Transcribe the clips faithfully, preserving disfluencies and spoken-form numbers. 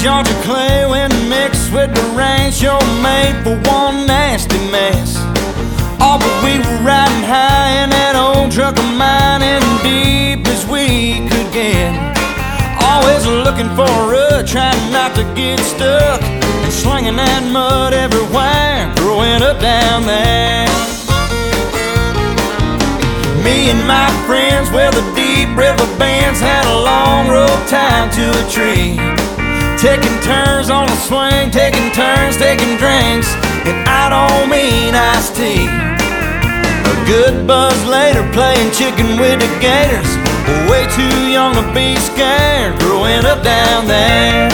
Georgia clay when mixed with the rain sure made for one nasty mess. Oh, but we were riding high in that old truck of mine, and deep as we could get. Always looking for a rut, trying not to get stuck, and slinging that mud everywhere, growing up down there. Me and my friends, well, the deep river bands had a long rope tied to a tree, taking turns on the swing, taking turns, taking drinks, and I don't mean iced tea. A good buzz later, playing chicken with the gators, way too young to be scared, growing up down there.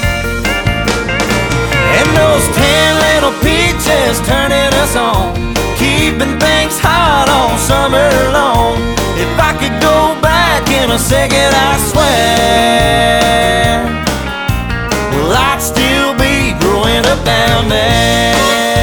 And those ten little peaches turning us on, keeping things hot all summer long. If I could go back in a second, I swear, well, I'd still be growing up down there.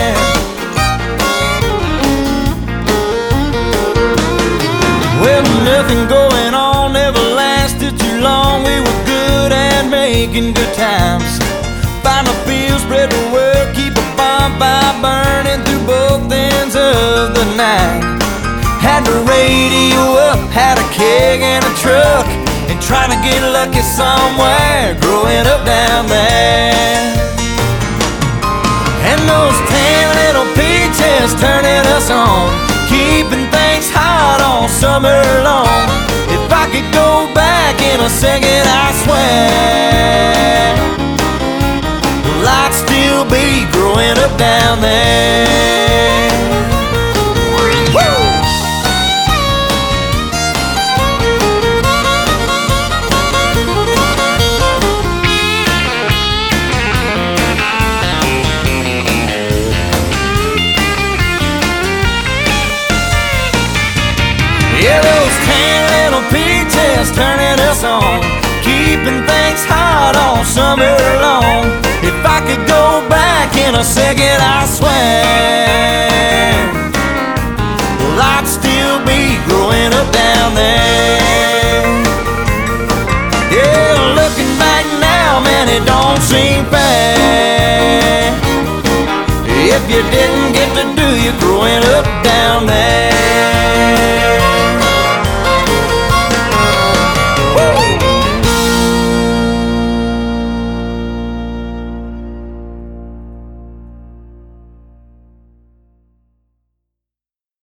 Well, nothing going on ever lasted too long. We were good at making good times. Find a field, spread the word, keep a bonfire burning through both ends of the night. Had the radio up, had a keg and a truck, and trying to get lucky somewhere, growing up down there. And those ten little peaches turning us on, keeping things hot all summer long. If I could go back in a second, I swear, well, I'd still be growing up down there. Woo! Yeah, those ten little peaches turning us on, keeping things hot all summer long. If I could go back in a second, I swear, well, I'd still be growing up down there. Yeah, looking back now, man, it don't seem fair if you didn't get to do you growing up down there.